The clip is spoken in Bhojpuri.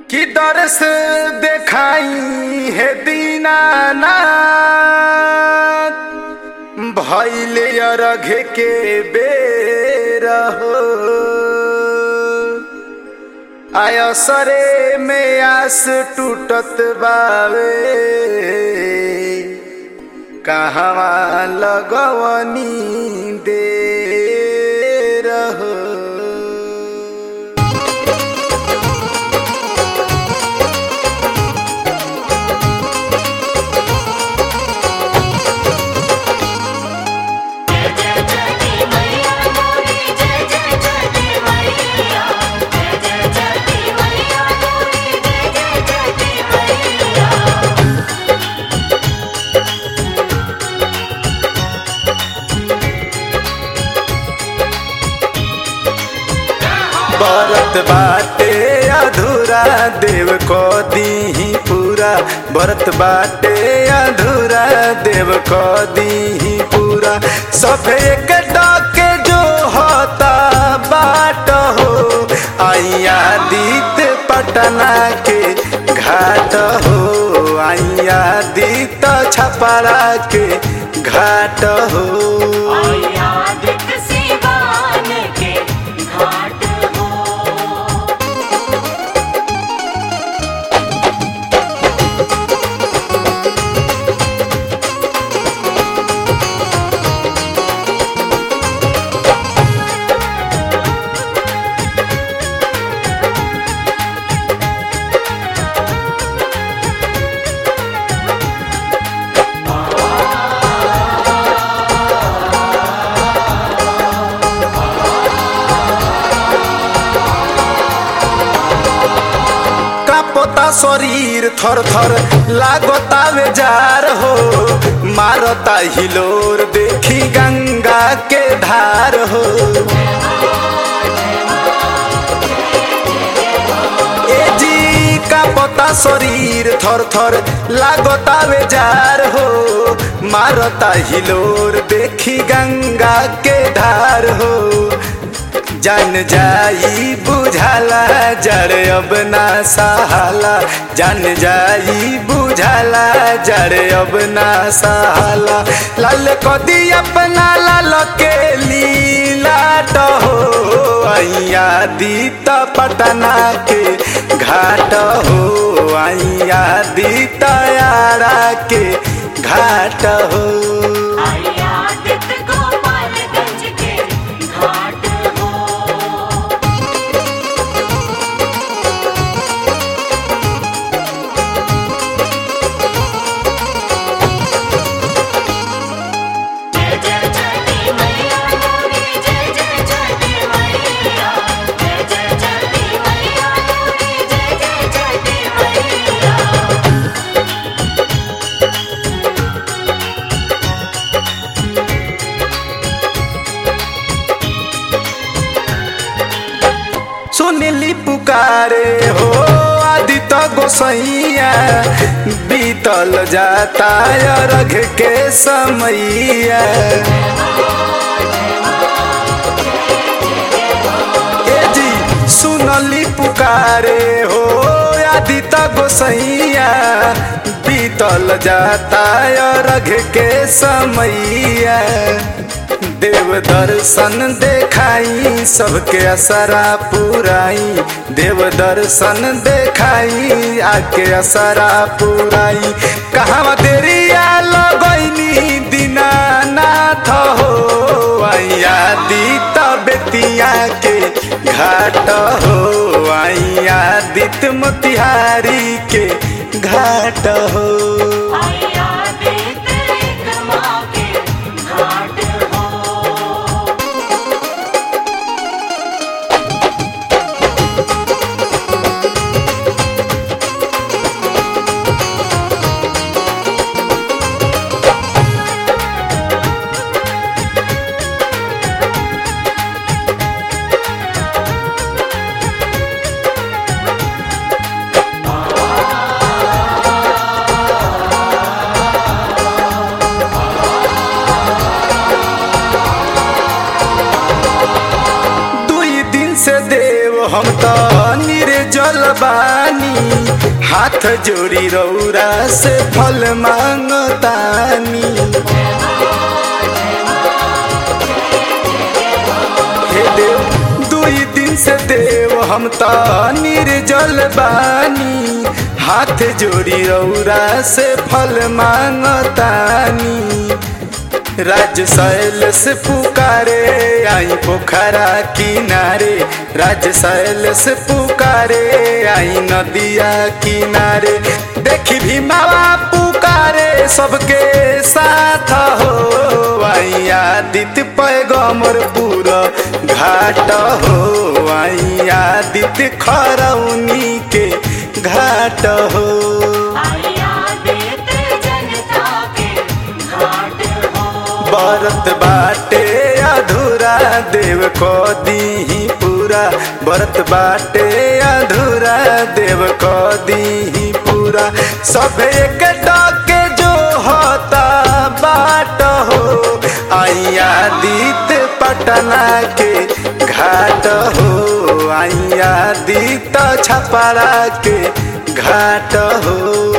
कि दरस देखाई है दीनानाथ भइले अरघ के बेर हो आयसरे में आस टूटत बावे कहवा लगवनी देर हो। व्रत बाटे अधूरा देव को दीही पूरा, व्रत बाटे अधूरा देव को दीही पूरा। सब एक डाके जो होता बाट हो आइया दीत पटना के घाट हो आइया दीत छपरा के घाट हो। शरीर थर थर लागता बेजार हो मारता हिलोर देखी गंगा के धार हो। ए जी का पता शरीर थर थर लागता बेजार हो मारता हिलोर देखी गंगा के धार हो। जान जाई बुझाला जड़ अब ना सहाला जान जाई बुझाला जड़ अब ना सहाला। लाल कदी अपना लाल के लीलाट हो आइया दीत पटना के घाट हो आइया दीत यारा के घाट हो। सुनली पुकारे हो आदित्य गोसैया बीतल जाता अरघ के समैया। ए जी सुनली पुकारे हो आदित्य गोसैया बीतल जाता अरघ के समैया। देव दर्शन देखाई सबके असरा पुराई देव दर्शन देखाई आके असरा पुराई। कहाँ देरिया लगैनी दीनानाथ हो आइया दीत बेतिया के घाट हो आइया दीत मोतिहारी के घाट हो। से देव देव हम तो निर्जल बानी, हाथ जोड़ी रौरा से फल मांगतानी। हे देव 2 दिन से देव हम तो निर्जल बानी, हाथ जोड़ी रौरा से फल मांगतानी। राज शैल से पुकारे आई पोखरा किनारे, राज शैल से पुकारे आई नदिया किनारे। देखी भी मावा पुकारे सबके साथ हो, आई आदित्य पैगम्बर पूरा घाट हो, आई आदित्य खरौनी के घाट हो। व्रत बाटे अधूरा देव को दीही पूरा, व्रत बाटे अधूरा देव को दीही पूरा। सब एक डाके जो होता बाट हो, आई आदित्य पटना के घाट हो, आई आदित्य छपरा के घाट हो।